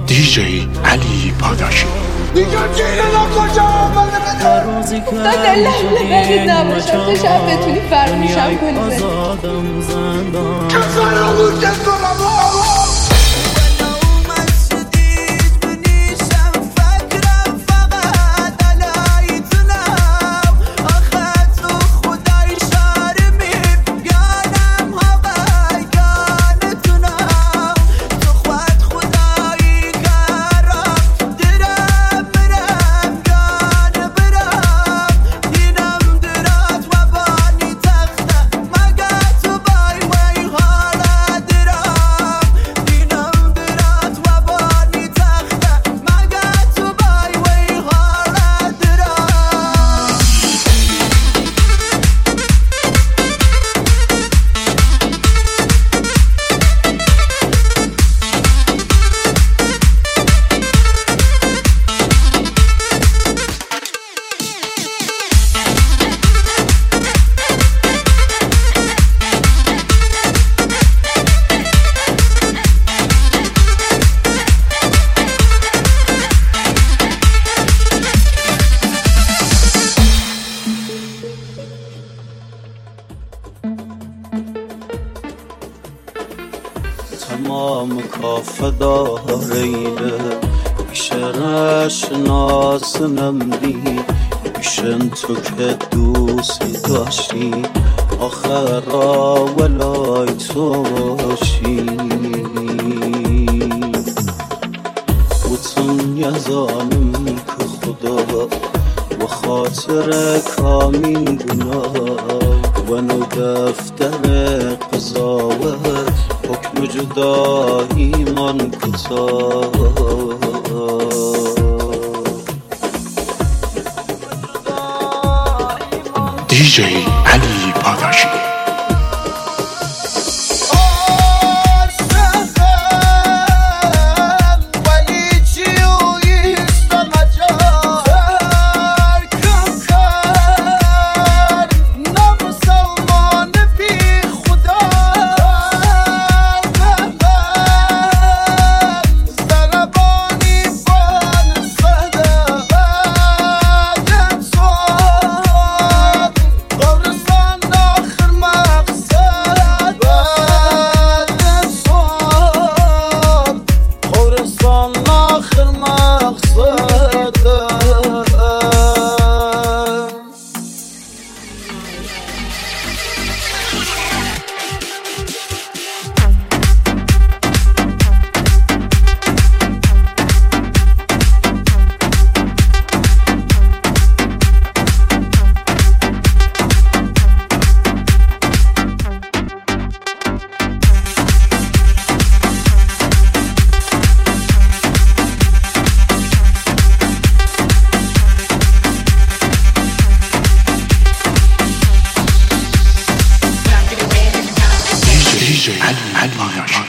دیجی علی پاداشی دیگه جیرنا کجا آمده بده خدا دلم نباشم تو شب بتونی فراموشم کنی که فراموشت کنم تمام کافه دارینه بیشرش نازنم دی بیشن تو که دوستی داشتی آخر را ولای تو باشی بوتون یزانم که خدا و خاطر کامین گناه و نو دفتر قضاوت حکم جدایی من کتاب دیجی علی پاداشی دیجی علی پاداشی